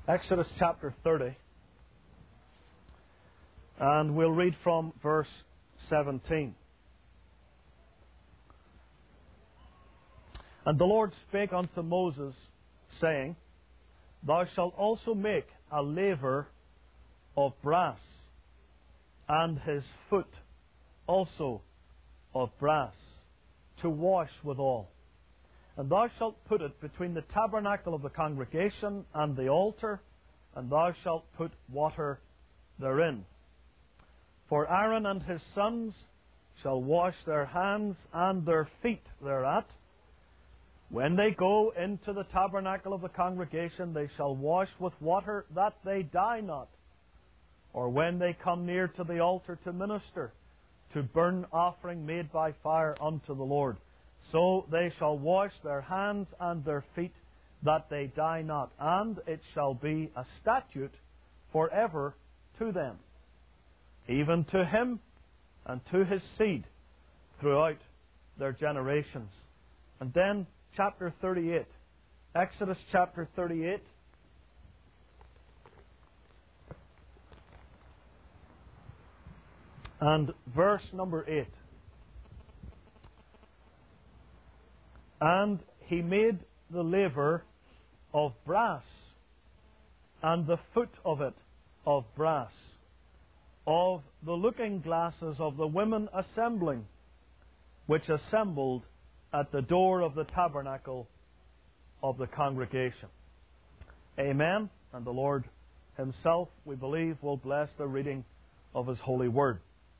Exodus chapter 30, and we'll read from verse 17. And the Lord spake unto Moses, saying, Thou shalt also make a laver of brass, and his foot also of brass, to wash withal. And thou shalt put it between the tabernacle of the congregation and the altar, and thou shalt put water therein. For Aaron and his sons shall wash their hands and their feet thereat. When they go into the tabernacle of the congregation, they shall wash with water, that they die not. Or when they come near to the altar to minister, to burn offering made by fire unto the Lord. So they shall wash their hands and their feet, that they die not. And it shall be a statute forever to them, even to him and to his seed throughout their generations. And then chapter 38. Exodus chapter 38. And verse number 8. And he made the laver of brass, and the foot of it of brass, of the looking glasses of the women assembling, which assembled at the door of the tabernacle of the congregation. Amen. And the Lord Himself, we believe, will bless the reading of His holy word.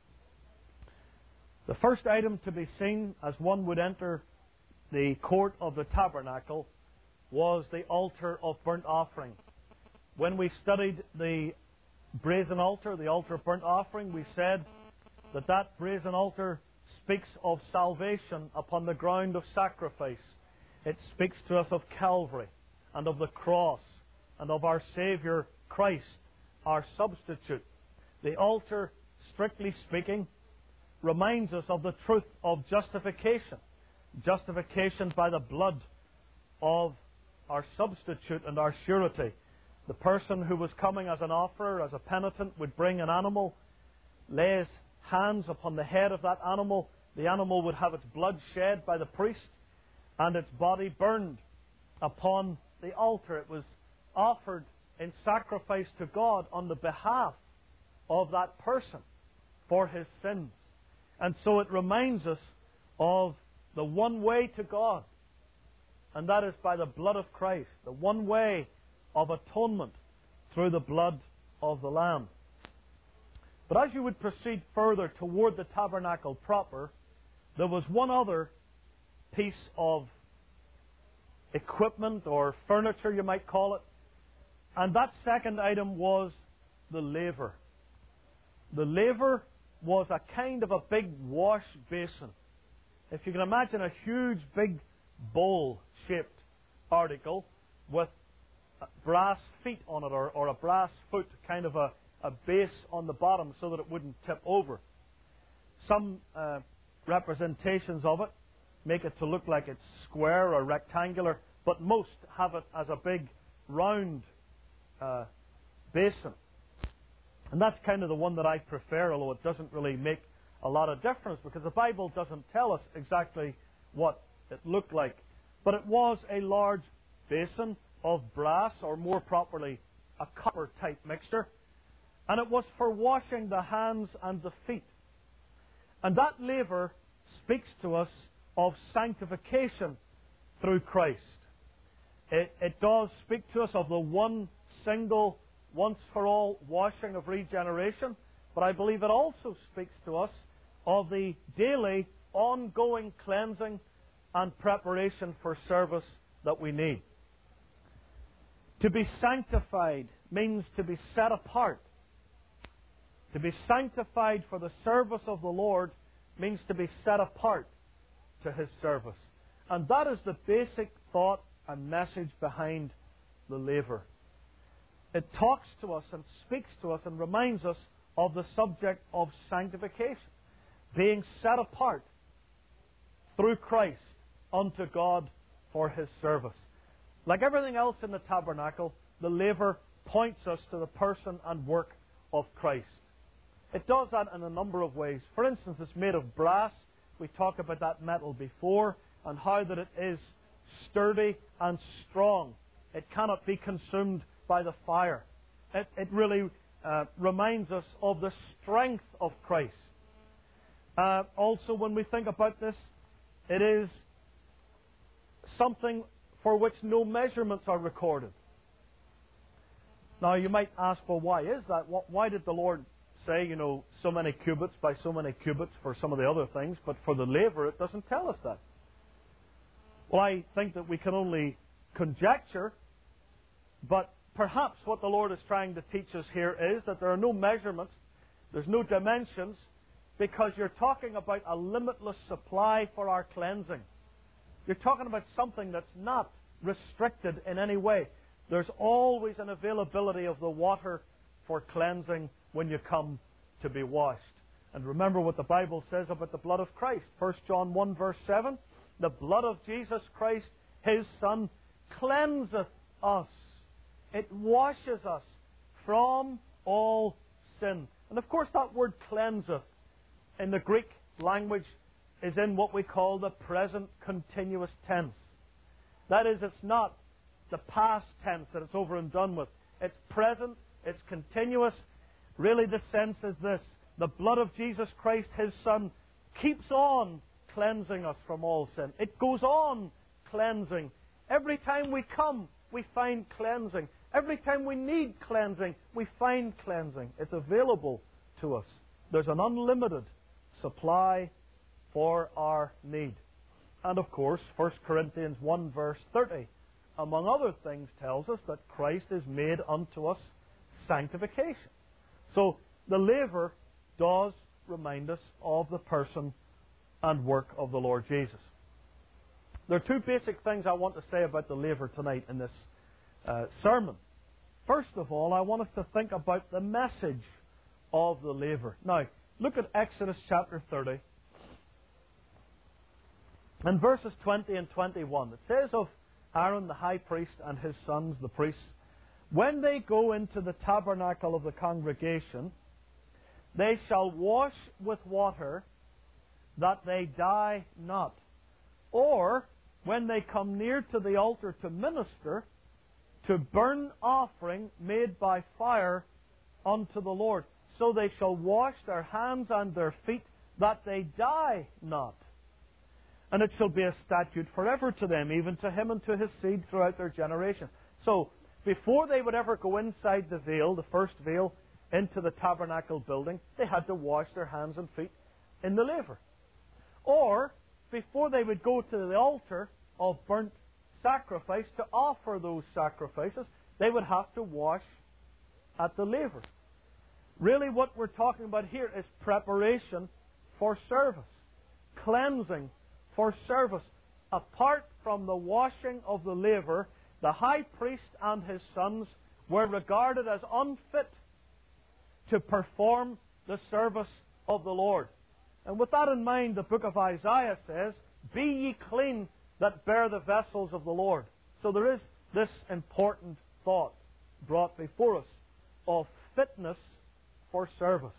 The first item to be seen as one would enter the court of the tabernacle was the altar of burnt offering. When we studied the brazen altar, the altar of burnt offering, we said that that brazen altar speaks of salvation upon the ground of sacrifice. It speaks to us of Calvary and of the cross and of our Saviour Christ, our substitute. The altar, strictly speaking, reminds us of the truth of justification. Justification by the blood of our substitute and our surety. The person who was coming as an offerer, as a penitent, would bring an animal, lay his hands upon the head of that animal. The animal would have its blood shed by the priest and its body burned upon the altar. It was offered in sacrifice to God on the behalf of that person for his sins. And so it reminds us of the one way to God, and that is by the blood of Christ, the one way of atonement through the blood of the Lamb. But as you would proceed further toward the tabernacle proper, there was one other piece of equipment or furniture, you might call it, and that second item was the laver. The laver was a kind of a big wash basin. If you can imagine a huge, big bowl-shaped article with brass feet on it, or a brass foot, kind of a base on the bottom so that it wouldn't tip over. Some representations of it make it to look like it's square or rectangular, but most have it as a big round basin. And that's kind of the one that I prefer, although it doesn't really make a lot of difference because the Bible doesn't tell us exactly what it looked like. But it was a large basin of brass, or more properly, a copper type mixture. And it was for washing the hands and the feet. And that laver speaks to us of sanctification through Christ. It does speak to us of the one single, once for all washing of regeneration. But I believe it also speaks to us of the daily, ongoing cleansing and preparation for service that we need. To be sanctified means to be set apart. To be sanctified for the service of the Lord means to be set apart to His service. And that is the basic thought and message behind the laver. It talks to us and speaks to us and reminds us of the subject of sanctification. Being set apart through Christ unto God for His service. Like everything else in the tabernacle, the laver points us to the person and work of Christ. It does that in a number of ways. For instance, it's made of brass. We talked about that metal before, and how that it is sturdy and strong. It cannot be consumed by the fire. It really reminds us of the strength of Christ. Also, when we think about this, it is something for which no measurements are recorded. Now, you might ask, well, why is that? Why did the Lord say, so many cubits by so many cubits for some of the other things, but for the laver it doesn't tell us that? Well, I think that we can only conjecture, but perhaps what the Lord is trying to teach us here is that there are no measurements, there's no dimensions, because you're talking about a limitless supply for our cleansing. You're talking about something that's not restricted in any way. There's always an availability of the water for cleansing when you come to be washed. And remember what the Bible says about the blood of Christ. 1 John 1 verse 7, the blood of Jesus Christ, His Son, cleanseth us. It washes us from all sin. And of course that word cleanseth in the Greek language is in what we call the present continuous tense. That is, it's not the past tense that it's over and done with. It's present, it's continuous. Really the sense is this: the blood of Jesus Christ, His Son, keeps on cleansing us from all sin. It goes on cleansing. Every time we come, we find cleansing. Every time we need cleansing, we find cleansing. It's available to us. There's an unlimited supply for our need. And of course, 1 Corinthians 1 verse 30, among other things, tells us that Christ is made unto us sanctification. So the laver does remind us of the person and work of the Lord Jesus. There are two basic things I want to say about the laver tonight in this sermon. First of all, I want us to think about the message of the laver. Now, look at Exodus chapter 30 and verses 20 and 21. It says of Aaron the high priest and his sons, the priests, when they go into the tabernacle of the congregation, they shall wash with water that they die not. Or, when they come near to the altar to minister, to burn offering made by fire unto the Lord. So they shall wash their hands and their feet, that they die not. And it shall be a statute forever to them, even to him and to his seed throughout their generation. So, before they would ever go inside the veil, the first veil, into the tabernacle building, they had to wash their hands and feet in the laver. Or, before they would go to the altar of burnt sacrifice to offer those sacrifices, they would have to wash at the laver. Really what we're talking about here is preparation for service. Cleansing for service. Apart from the washing of the laver, the high priest and his sons were regarded as unfit to perform the service of the Lord. And with that in mind, the book of Isaiah says, "Be ye clean that bear the vessels of the Lord." So there is this important thought brought before us of fitness for service.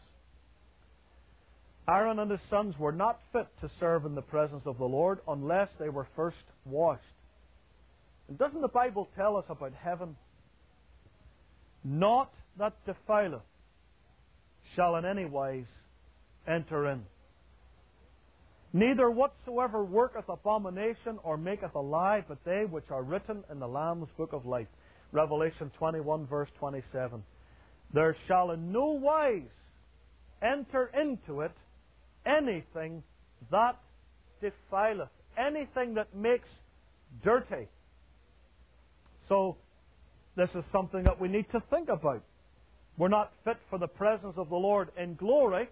Aaron and his sons were not fit to serve in the presence of the Lord unless they were first washed. And doesn't the Bible tell us about heaven? "Naught that defileth shall in any wise enter in. Neither whatsoever worketh abomination or maketh a lie, but they which are written in the Lamb's book of life." Revelation 21 verse 27. "There shall in no wise enter into it anything that defileth," anything that makes dirty. So, this is something that we need to think about. We're not fit for the presence of the Lord in glory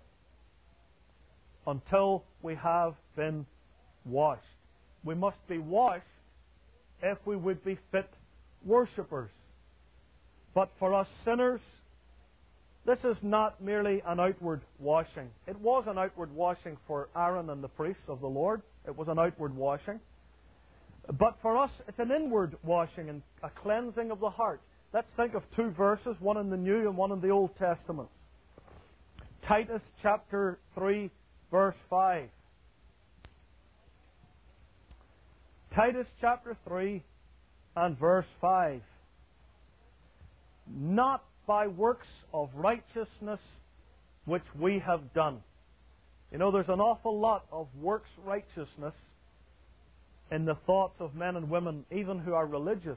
until we have been washed. We must be washed if we would be fit worshippers. But for us sinners, this is not merely an outward washing. It was an outward washing for Aaron and the priests of the Lord. It was an outward washing. But for us, it's an inward washing and a cleansing of the heart. let's think of two verses, one in the New and one in the Old Testament. Titus chapter 3, verse 5. Titus chapter 3 and verse 5. Not by works of righteousness which we have done. You know, there's an awful lot of works righteousness in the thoughts of men and women, even who are religious.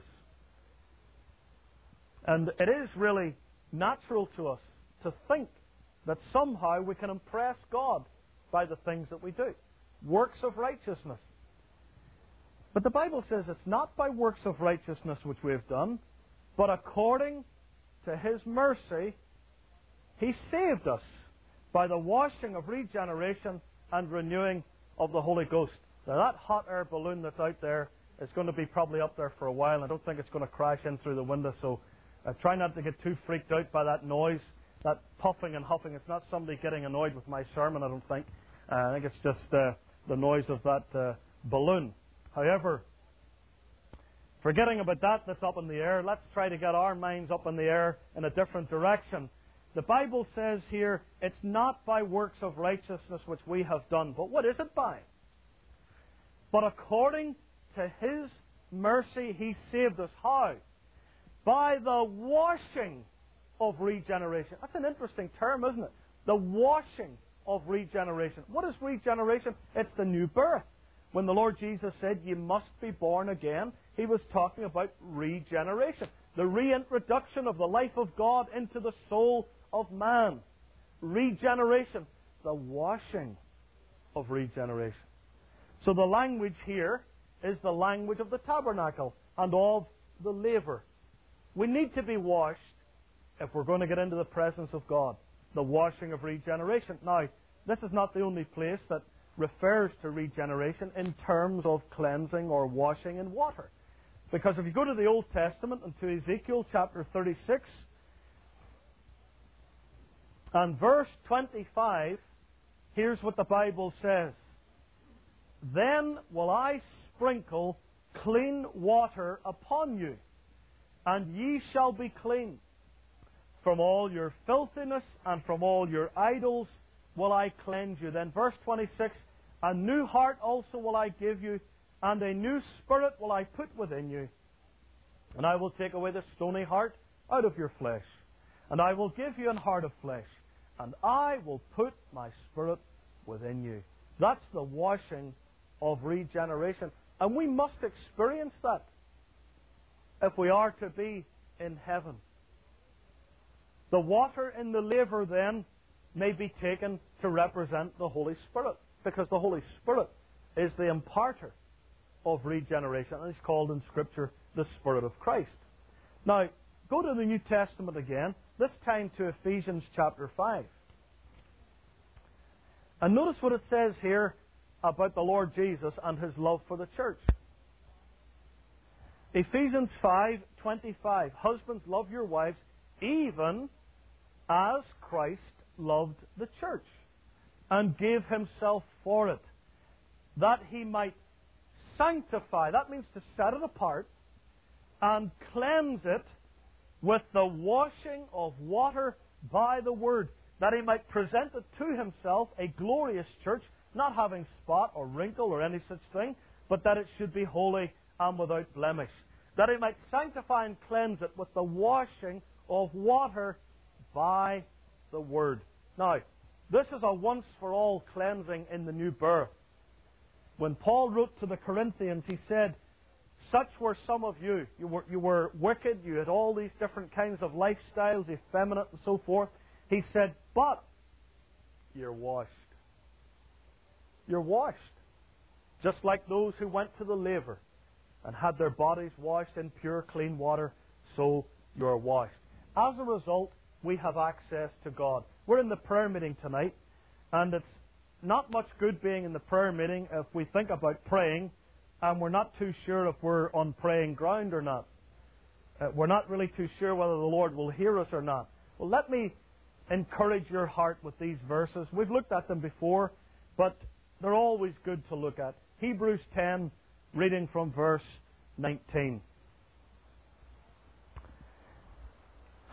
And it is really natural to us to think that somehow we can impress God by the things that we do. Works of righteousness. But the Bible says it's not by works of righteousness which we have done, but according to His mercy, He saved us by the washing of regeneration and renewing of the Holy Ghost. Now that hot air balloon that's out there is going to be probably up there for a while. I don't think it's going to crash in through the window, so try not to get too freaked out by that noise, that puffing and huffing. It's not somebody getting annoyed with my sermon, I don't think. I think it's just the noise of that balloon. However, forgetting about that that's up in the air, let's try to get our minds up in the air in a different direction. The Bible says here, it's not by works of righteousness which we have done. But what is it by? But according to His mercy, He saved us. How? By the washing of regeneration. That's an interesting term, isn't it? The washing of regeneration. What is regeneration? It's the new birth. When the Lord Jesus said, "You must be born again," He was talking about regeneration. The reintroduction of the life of God into the soul of man. Regeneration. The washing of regeneration. So the language here is the language of the tabernacle and of the laver. We need to be washed if we're going to get into the presence of God. The washing of regeneration. Now, this is not the only place that refers to regeneration in terms of cleansing or washing in water. Because if you go to the Old Testament and to Ezekiel chapter 36 and verse 25, here's what the Bible says. Then will I sprinkle clean water upon you, and ye shall be clean. From all your filthiness and from all your idols will I cleanse you. Then verse 26, a new heart also will I give you, and a new spirit will I put within you. And I will take away the stony heart out of your flesh, and I will give you an heart of flesh, and I will put my spirit within you. That's the washing of regeneration. And we must experience that if we are to be in heaven. The water in the laver then may be taken to represent the Holy Spirit, because the Holy Spirit is the imparter of regeneration, and He's called in Scripture the Spirit of Christ. Now, go to the New Testament again, this time to Ephesians chapter 5. And notice what it says here about the Lord Jesus and His love for the church. Ephesians 5:25. Husbands, love your wives, even as Christ loved the church, and gave Himself for it, that He might sanctify, that means to set it apart, and cleanse it with the washing of water by the Word, that He might present it to Himself a glorious church, not having spot or wrinkle or any such thing, but that it should be holy and without blemish. That He might sanctify and cleanse it with the washing of water by the Word. Now, this is a once-for-all cleansing in the new birth. When Paul wrote to the Corinthians, he said, such were some of you. You were wicked, you had all these different kinds of lifestyles, effeminate and so forth. He said, but you're washed. You're washed. Just like those who went to the laver and had their bodies washed in pure, clean water, so you're washed. As a result, we have access to God. We're in the prayer meeting tonight, and it's not much good being in the prayer meeting if we think about praying and we're not too sure if we're on praying ground or not. We're not really too sure whether the Lord will hear us or not. Well, let me encourage your heart with these verses. We've looked at them before, but they're always good to look at. Hebrews 10, reading from verse 19.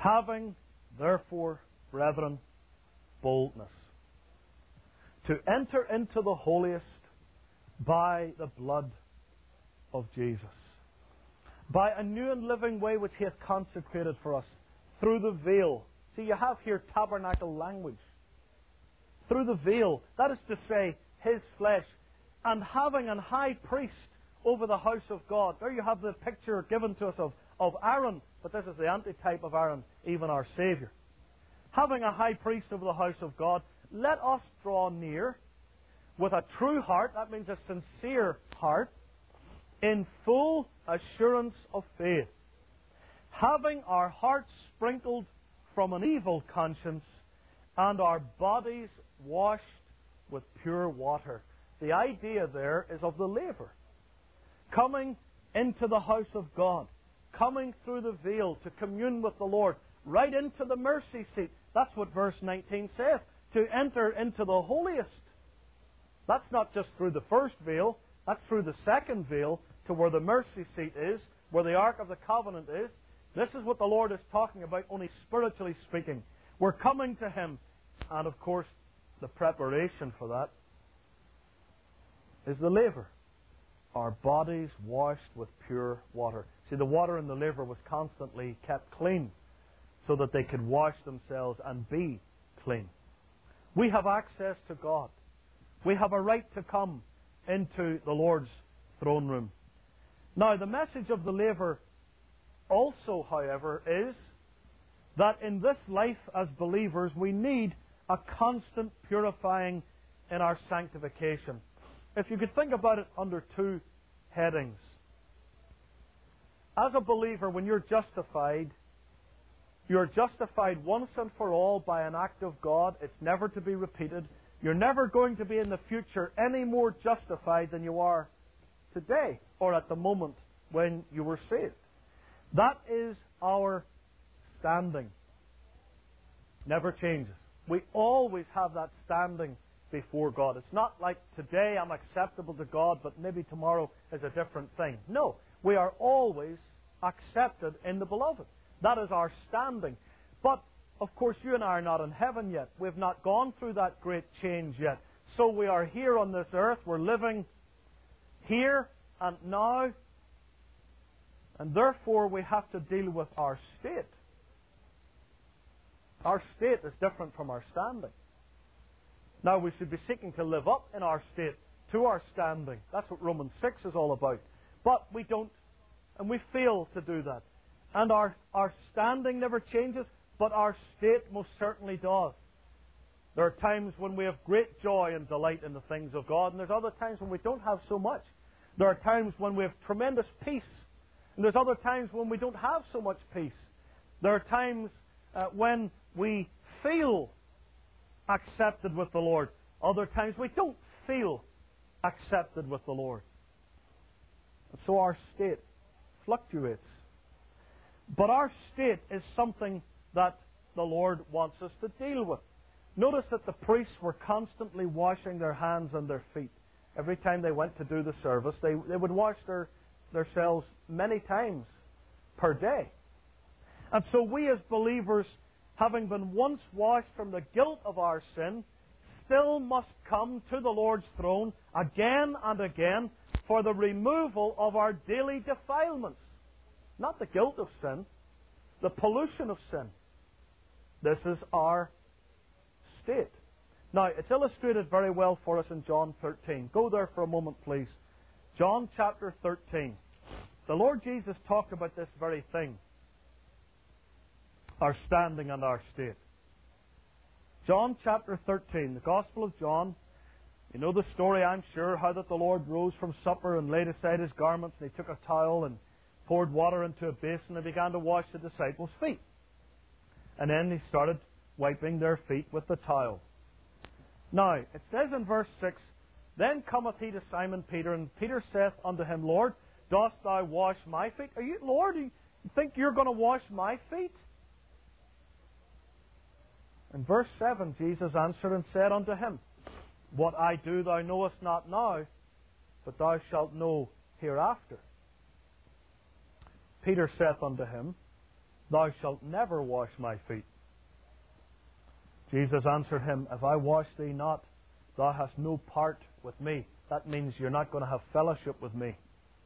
Having, therefore, brethren, boldness, to enter into the holiest by the blood of Jesus, by a new and living way which He hath consecrated for us, through the veil. See, you have here tabernacle language. Through the veil, that is to say, His flesh, and having an high priest over the house of God. There you have the picture given to us of Aaron, but this is the antitype of Aaron, even our Saviour. Having a high priest over the house of God, let us draw near with a true heart, that means a sincere heart, in full assurance of faith, having our hearts sprinkled from an evil conscience and our bodies washed with pure water. The idea there is of the laver. Coming into the house of God, coming through the veil to commune with the Lord, right into the mercy seat. That's what verse 19 says, to enter into the holiest. That's not just through the first veil, that's through the second veil to where the mercy seat is, where the Ark of the Covenant is. This is what the Lord is talking about, only spiritually speaking. We're coming to Him, and of course, the preparation for that is the laver. Our bodies washed with pure water. See, the water in the laver was constantly kept clean so that they could wash themselves and be clean. We have access to God. We have a right to come into the Lord's throne room. Now, the message of the laver also, however, is that in this life as believers we need a constant purifying in our sanctification. If you could think about it under two headings. As a believer, when you're justified once and for all by an act of God. It's never to be repeated. You're never going to be in the future any more justified than you are today or at the moment when you were saved. That is our standing. Never changes. We always have that standing before God. It's not like today I'm acceptable to God, but maybe tomorrow is a different thing. No, we are always accepted in the Beloved. That is our standing. But, of course, you and I are not in heaven yet. We've not gone through that great change yet. So we are here on this earth. We're living here and now. And therefore we have to deal with our state. Our state is different from our standing. Now we should be seeking to live up in our state to our standing. That's what Romans 6 is all about. But we don't, and we fail to do that. And our standing never changes, but our state most certainly does. There are times when we have great joy and delight in the things of God, and there's other times when we don't have so much. There are times when we have tremendous peace, and there's other times when we don't have so much peace. There are times when we feel accepted with the Lord. Other times we don't feel accepted with the Lord. And so our state fluctuates. But our state is something that the Lord wants us to deal with. Notice that the priests were constantly washing their hands and their feet. Every time they went to do the service, they would wash themselves many times per day. And so we as believers, having been once washed from the guilt of our sin, still must come to the Lord's throne again and again for the removal of our daily defilements. Not the guilt of sin, the pollution of sin. This is our state. Now, it's illustrated very well for us in John 13. Go there for a moment, please. John chapter 13. The Lord Jesus talked about this very thing. Our standing and our state. John chapter 13, the Gospel of John. You know the story, I'm sure, how that the Lord rose from supper and laid aside His garments, and He took a towel and poured water into a basin and began to wash the disciples' feet. And then He started wiping their feet with the towel. Now, it says in verse 6, Then cometh He to Simon Peter, and Peter saith unto Him, Lord, dost Thou wash my feet? Lord, you think you're going to wash my feet? In verse 7, Jesus answered and said unto him, What I do thou knowest not now, but thou shalt know hereafter. Peter saith unto him, thou shalt never wash my feet. Jesus answered him, If I wash thee not, thou hast no part with me. That means you're not going to have fellowship with me.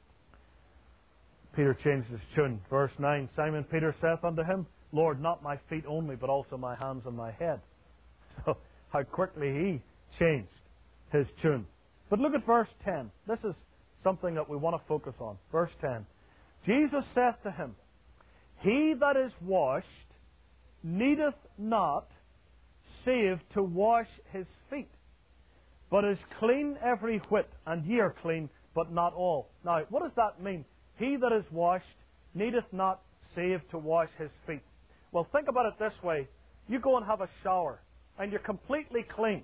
Peter changed his tune. Verse 9, Simon Peter saith unto him, Lord, not my feet only, but also my hands and my head. So, how quickly he changed his tune. But look at verse 10. This is something that we want to focus on. Verse 10. Jesus saith to him, He that is washed needeth not save to wash his feet, but is clean every whit, and ye are clean, but not all. Now, what does that mean? He that is washed needeth not save to wash his feet. Well, think about it this way. You go and have a shower, and you're completely clean.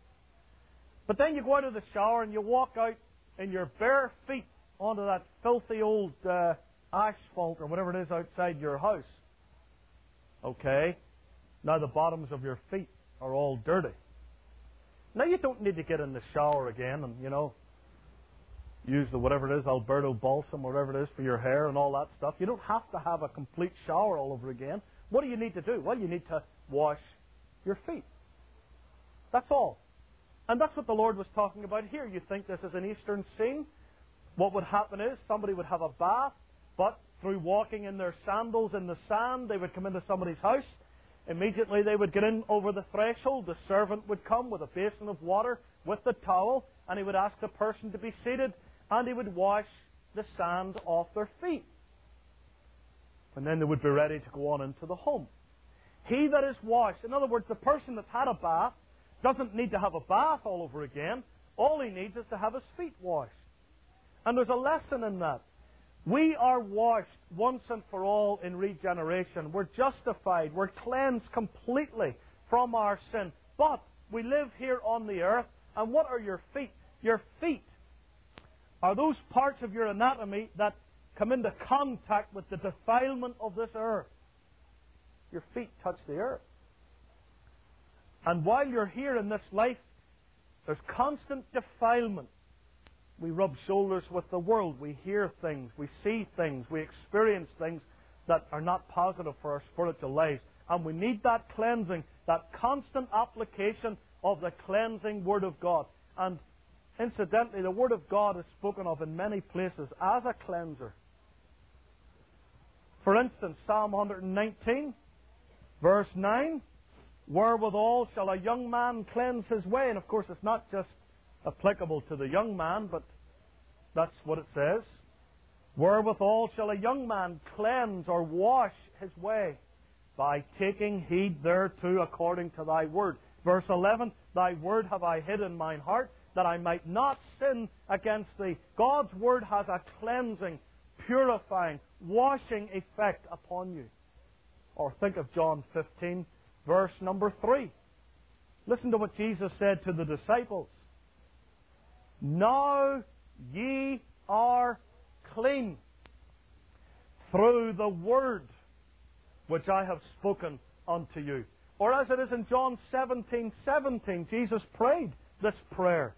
But then you go out of the shower and you walk out in your bare feet onto that filthy old asphalt or whatever it is outside your house. Okay? Now the bottoms of your feet are all dirty. Now you don't need to get in the shower again and, use the whatever it is, Alberto Balsam, whatever it is, for your hair and all that stuff. You don't have to have a complete shower all over again. What do you need to do? Well, you need to wash your feet. That's all. And that's what the Lord was talking about here. You think this is an Eastern scene? What would happen is somebody would have a bath, but through walking in their sandals in the sand, they would come into somebody's house. Immediately they would get in over the threshold. The servant would come with a basin of water with the towel, and he would ask the person to be seated, and he would wash the sand off their feet. And then they would be ready to go on into the home. He that is washed, in other words, the person that's had a bath, doesn't need to have a bath all over again. All he needs is to have his feet washed. And there's a lesson in that. We are washed once and for all in regeneration. We're justified. We're cleansed completely from our sin. But we live here on the earth. And what are your feet? Your feet are those parts of your anatomy that come into contact with the defilement of this earth. Your feet touch the earth. And while you're here in this life, there's constant defilement. We rub shoulders with the world. We hear things. We see things. We experience things that are not positive for our spiritual lives. And we need that cleansing, that constant application of the cleansing Word of God. And incidentally, the Word of God is spoken of in many places as a cleanser. For instance, Psalm 119, verse 9, Wherewithal shall a young man cleanse his way? And of course it's not just applicable to the young man, but that's what it says. Wherewithal shall a young man cleanse or wash his way? By taking heed thereto according to thy word. Verse 11, Thy word have I hid in mine heart, that I might not sin against thee. God's word has a cleansing, purifying, washing effect upon you. Or think of John 15, verse number 3. Listen to what Jesus said to the disciples. Now ye are clean through the word which I have spoken unto you. Or as it is in John 17:17, Jesus prayed this prayer.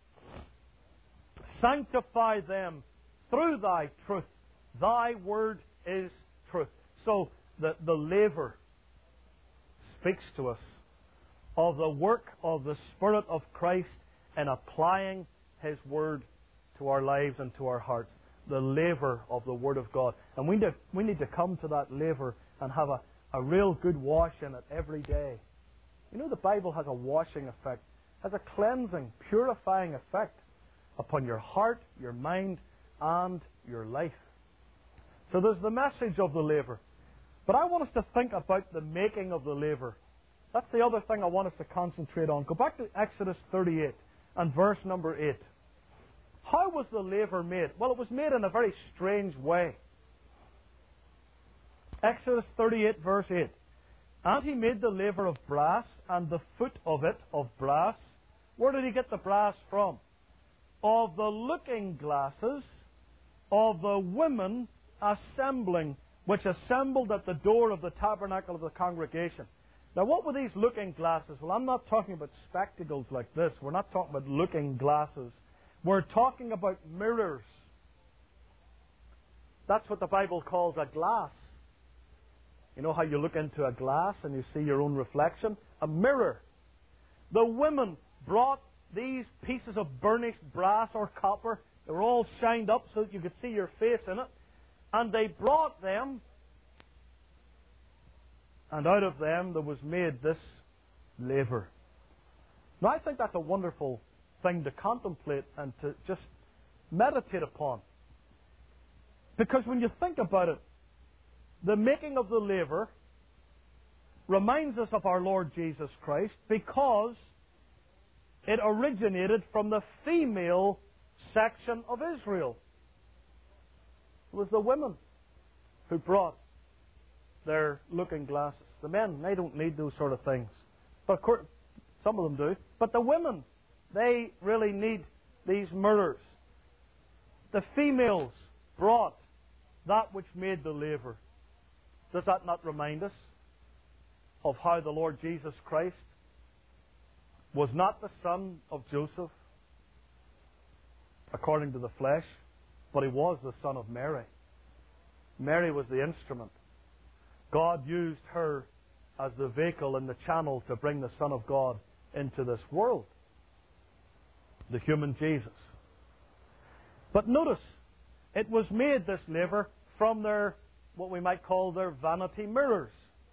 Sanctify them through thy truth. Thy word is truth. So the laver speaks to us of the work of the Spirit of Christ in applying His Word to our lives and to our hearts. The laver of the Word of God. And we need to come to that laver and have a real good wash in it every day. You know, the Bible has a washing effect, has a cleansing, purifying effect upon your heart, your mind, and your life. So there's the message of the laver. But I want us to think about the making of the laver. That's the other thing I want us to concentrate on. Go back to Exodus 38 and verse number 8. How was the laver made? Well, it was made in a very strange way. Exodus 38 verse 8. And he made the laver of brass, and the foot of it of brass. Where did he get the brass from? Of the looking glasses of the women assembling, which assembled at the door of the tabernacle of the congregation. Now, what were these looking glasses? Well, I'm not talking about spectacles like this. We're not talking about looking glasses. We're talking about mirrors. That's what the Bible calls a glass. You know how you look into a glass and you see your own reflection? A mirror. The women brought these pieces of burnished brass or copper. They were all shined up so that you could see your face in it. And they brought them, and out of them there was made this laver. Now I think that's a wonderful thing to contemplate and to just meditate upon. Because when you think about it, the making of the laver reminds us of our Lord Jesus Christ because it originated from the female section of Israel. It was the women who brought their looking glasses. The men, they don't need those sort of things. But of course, some of them do. But the women, they really need these mirrors. The females brought that which made the laver. Does that not remind us of how the Lord Jesus Christ was not the son of Joseph according to the flesh, but he was the son of Mary. Mary was the instrument. God used her as the vehicle and the channel to bring the Son of God into this world. The human Jesus. But notice, it was made, this laver, from their, what we might call their vanity mirrors.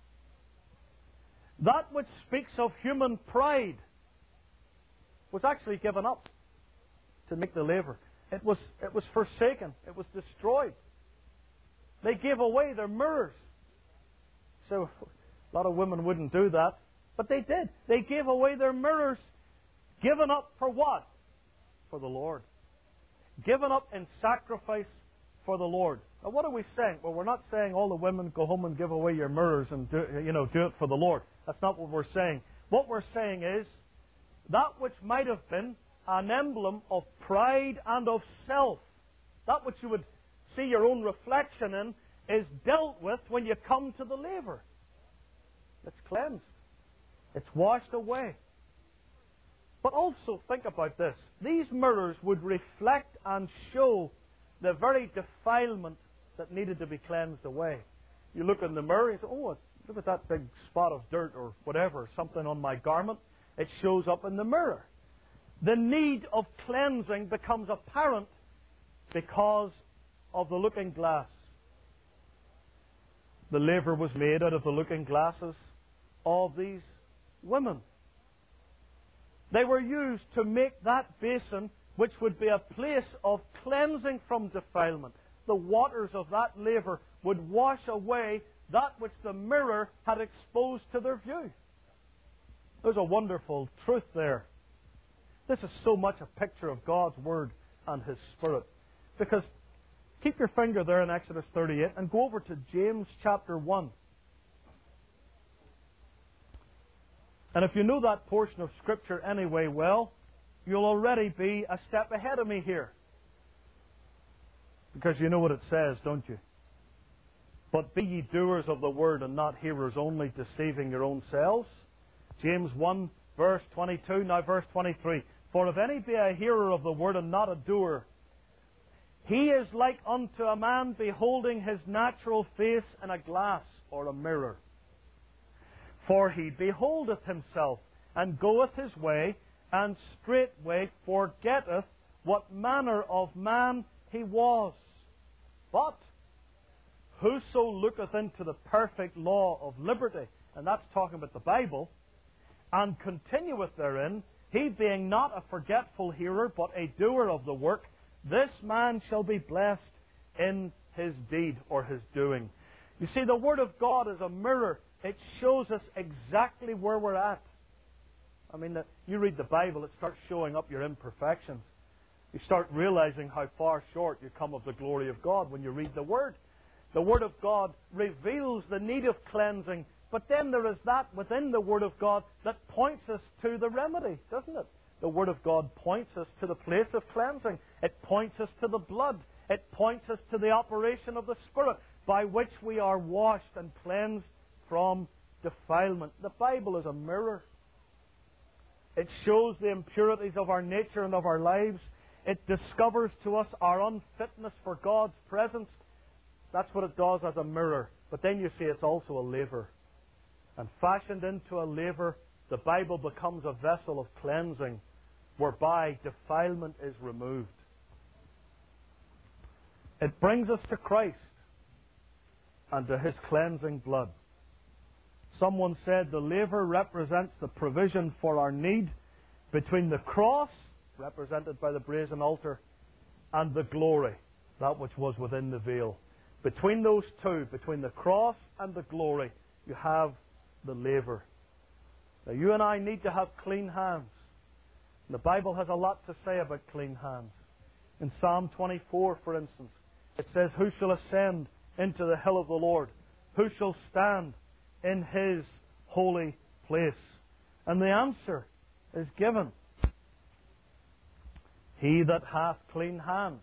That which speaks of human pride was actually given up to make the laver. It was forsaken. It was destroyed. They gave away their mirrors. So a lot of women wouldn't do that. But they did. They gave away their mirrors. Given up for what? For the Lord. Given up in sacrifice for the Lord. Now what are we saying? Well, we're not saying all the women go home and give away your mirrors and do it for the Lord. That's not what we're saying. What we're saying is that which might have been an emblem of pride and of self, that which you would see your own reflection in, is dealt with when you come to the laver. It's cleansed. It's washed away. But also think about this. These mirrors would reflect and show the very defilement that needed to be cleansed away. You look in the mirror and say, oh, look at that big spot of dirt or whatever, something on my garment. It shows up in the mirror. The need of cleansing becomes apparent because of the looking glass. The laver was made out of the looking glasses of these women. They were used to make that basin, which would be a place of cleansing from defilement. The waters of that laver would wash away that which the mirror had exposed to their view. There's a wonderful truth there. This is so much a picture of God's Word and His Spirit. Because keep your finger there in Exodus 38 and go over to James chapter 1. And if you know that portion of Scripture anyway well, you'll already be a step ahead of me here. Because you know what it says, don't you? But be ye doers of the word and not hearers only, deceiving your own selves. James 1, verse 22, now verse 23. For if any be a hearer of the word and not a doer, he is like unto a man beholding his natural face in a glass or a mirror. For he beholdeth himself, and goeth his way, and straightway forgetteth what manner of man he was. But whoso looketh into the perfect law of liberty, and that's talking about the Bible, and continueth therein, he being not a forgetful hearer, but a doer of the work, this man shall be blessed in his deed or his doing. You see, the Word of God is a mirror. It shows us exactly where we're at. I mean, you read the Bible, it starts showing up your imperfections. You start realizing how far short you come of the glory of God when you read the Word. The Word of God reveals the need of cleansing, but then there is that within the Word of God that points us to the remedy, doesn't it? The Word of God points us to the place of cleansing. It points us to the blood. It points us to the operation of the Spirit by which we are washed and cleansed from defilement. The Bible is a mirror. It shows the impurities of our nature and of our lives. It discovers to us our unfitness for God's presence. That's what it does as a mirror. But then you see it's also a laver. And fashioned into a laver, the Bible becomes a vessel of cleansing, whereby defilement is removed. It brings us to Christ and to His cleansing blood. Someone said the laver represents the provision for our need between the cross, represented by the brazen altar, and the glory, that which was within the veil. Between those two, between the cross and the glory, you have the laver. Now you and I need to have clean hands. The Bible has a lot to say about clean hands. In Psalm 24, for instance, it says, "Who shall ascend into the hill of the Lord? Who shall stand in His holy place?" And the answer is given. He that hath clean hands.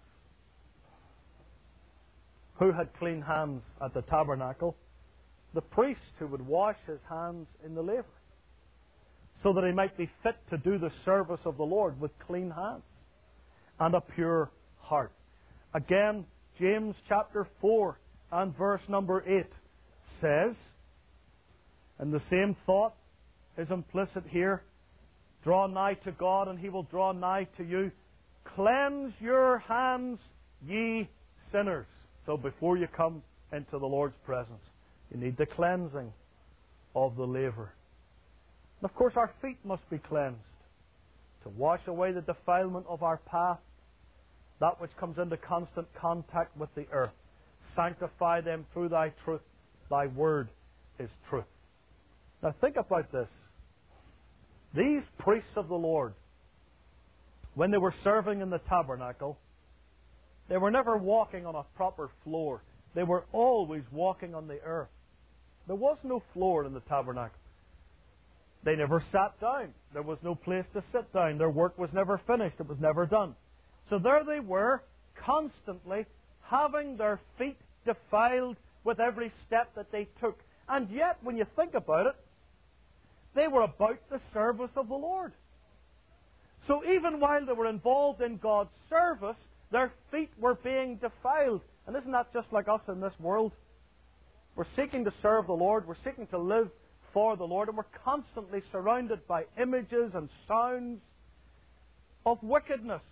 Who had clean hands at the tabernacle? The priest who would wash his hands in the laver, so that he might be fit to do the service of the Lord with clean hands and a pure heart. Again, James chapter 4 and verse number 8 says, and the same thought is implicit here, "Draw nigh to God, and He will draw nigh to you. Cleanse your hands, ye sinners." So before you come into the Lord's presence, you need the cleansing of the laver. And of course, our feet must be cleansed to wash away the defilement of our path, that which comes into constant contact with the earth. Sanctify them through Thy truth. Thy word is truth. Now think about this. These priests of the Lord, when they were serving in the tabernacle, they were never walking on a proper floor. They were always walking on the earth. There was no floor in the tabernacle. They never sat down. There was no place to sit down. Their work was never finished. It was never done. So there they were, constantly having their feet defiled with every step that they took. And yet, when you think about it, they were about the service of the Lord. So even while they were involved in God's service, their feet were being defiled. And isn't that just like us in this world? We're seeking to serve the Lord. We're seeking to live for the Lord. And we're constantly surrounded by images and sounds of wickedness.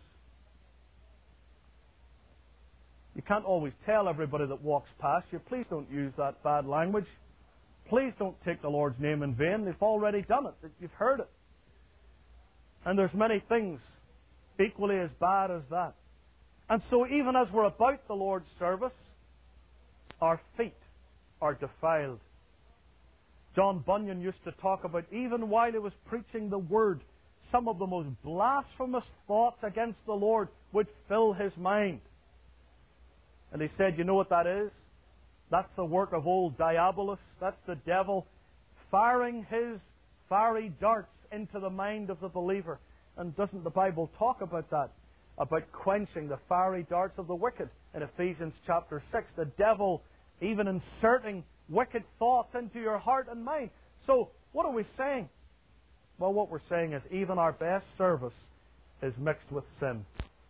You can't always tell everybody that walks past you, "Please don't use that bad language. Please don't take the Lord's name in vain." They've already done it. You've heard it. And there's many things equally as bad as that. And so even as we're about the Lord's service, our feet are defiled. John Bunyan used to talk about, even while he was preaching the Word, some of the most blasphemous thoughts against the Lord would fill his mind. And he said, you know what that is? That's the work of old Diabolus. That's the devil firing his fiery darts into the mind of the believer. And doesn't the Bible talk about that? About quenching the fiery darts of the wicked in Ephesians chapter 6. The devil even inserting wicked thoughts into your heart and mind. So, what are we saying? Well, what we're saying is even our best service is mixed with sin.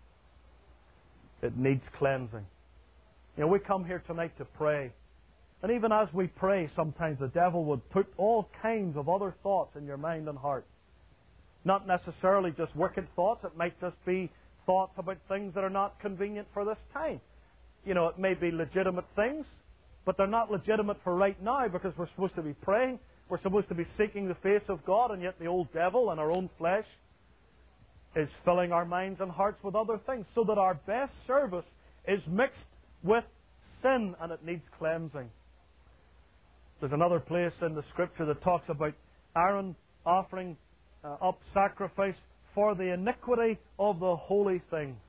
It needs cleansing. You know, we come here tonight to pray. And even as we pray, sometimes the devil would put all kinds of other thoughts in your mind and heart. Not necessarily just wicked thoughts. It might just be thoughts about things that are not convenient for this time. You know, it may be legitimate things, but they're not legitimate for right now because we're supposed to be praying. We're supposed to be seeking the face of God, and yet the old devil and our own flesh is filling our minds and hearts with other things, so that our best service is mixed with sin, and it needs cleansing. There's another place in the Scripture that talks about Aaron offering up sacrifice for the iniquity of the holy things.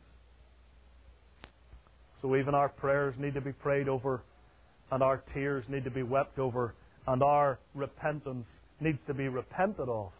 So even our prayers need to be prayed over, and our tears need to be wept over, and our repentance needs to be repented of.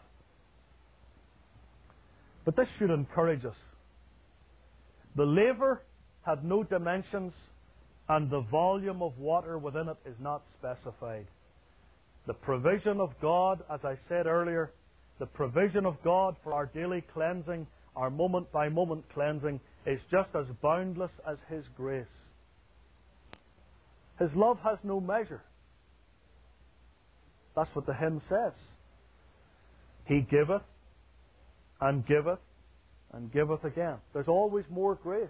But this should encourage us. The laver had no dimensions, and the volume of water within it is not specified. The provision of God, as I said earlier, the provision of God for our daily cleansing, our moment-by-moment cleansing, is just as boundless as His grace. His love has no measure. That's what the hymn says. He giveth, and giveth, and giveth again. There's always more grace.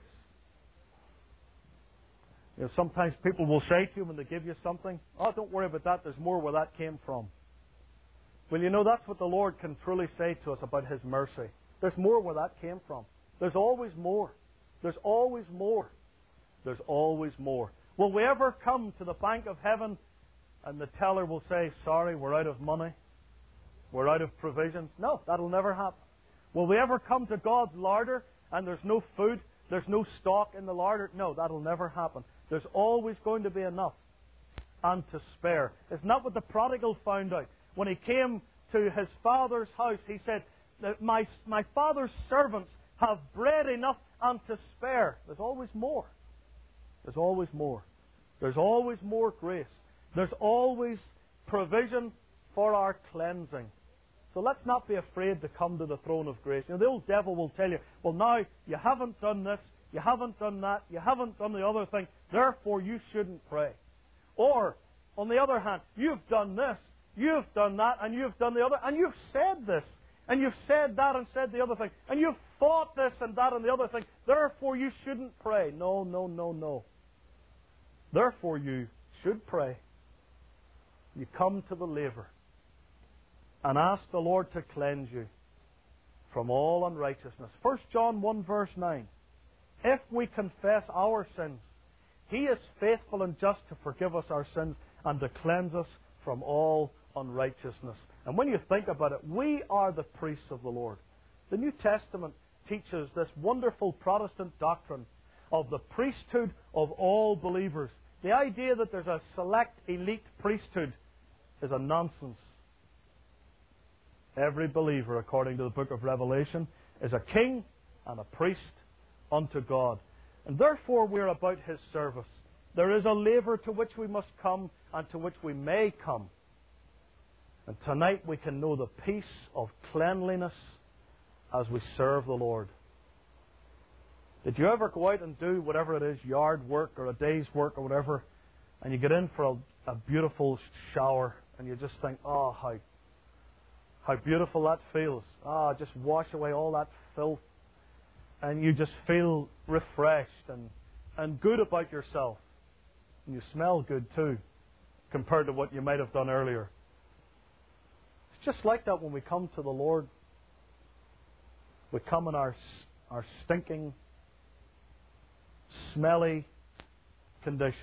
You know, sometimes people will say to you when they give you something, "Oh, don't worry about that, there's more where that came from." Well, you know, that's what the Lord can truly say to us about His mercy. There's more where that came from. There's always more. There's always more. There's always more. Will we ever come to the bank of heaven and the teller will say, "Sorry, we're out of money. We're out of provisions"? No, that'll never happen. Will we ever come to God's larder and there's no food, there's no stock in the larder? No, that'll never happen. There's always going to be enough and to spare. Isn't that what the prodigal found out? When he came to his father's house, he said, my father's servants have bread enough and to spare. There's always more. There's always more. There's always more grace. There's always provision for our cleansing. So let's not be afraid to come to the throne of grace. You know, the old devil will tell you, "Well, now you haven't done this, you haven't done that, you haven't done the other thing, therefore you shouldn't pray." Or, on the other hand, "You've done this, you've done that, and you've done the other, and you've said this, and you've said that and said the other thing, and you've thought this and that and the other thing, therefore you shouldn't pray." No, no, no, no. Therefore you should pray. You come to the laver and ask the Lord to cleanse you from all unrighteousness. 1 John 1 verse 9. If we confess our sins, He is faithful and just to forgive us our sins and to cleanse us from all unrighteousness. And when you think about it, we are the priests of the Lord. The New Testament teaches this wonderful Protestant doctrine of the priesthood of all believers. The idea that there's a select elite priesthood is a nonsense. Every believer, according to the book of Revelation, is a king and a priest unto God. And therefore we are about His service. There is a laver to which we must come and to which we may come. And tonight we can know the peace of cleanliness as we serve the Lord. Did you ever go out and do whatever it is, yard work or a day's work or whatever, and you get in for a beautiful shower and you just think, "Oh, how beautiful that feels. Just wash away all that filth." And you just feel refreshed and good about yourself. And you smell good too, compared to what you might have done earlier. It's just like that when we come to the Lord. We come in our stinking, smelly condition.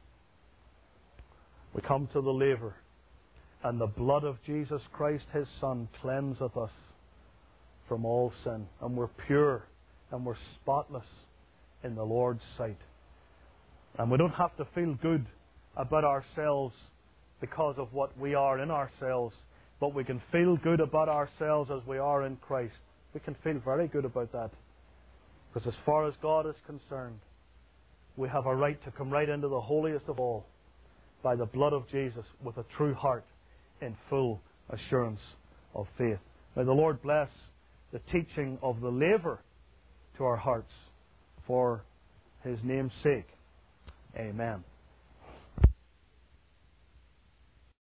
We come to the laver. And the blood of Jesus Christ, His Son, cleanseth us from all sin. And we're pure and we're spotless in the Lord's sight. And we don't have to feel good about ourselves because of what we are in ourselves, but we can feel good about ourselves as we are in Christ. We can feel very good about that. Because as far as God is concerned, we have a right to come right into the holiest of all by the blood of Jesus with a true heart, in full assurance of faith. May the Lord bless the teaching of the laver to our hearts for His name's sake. Amen.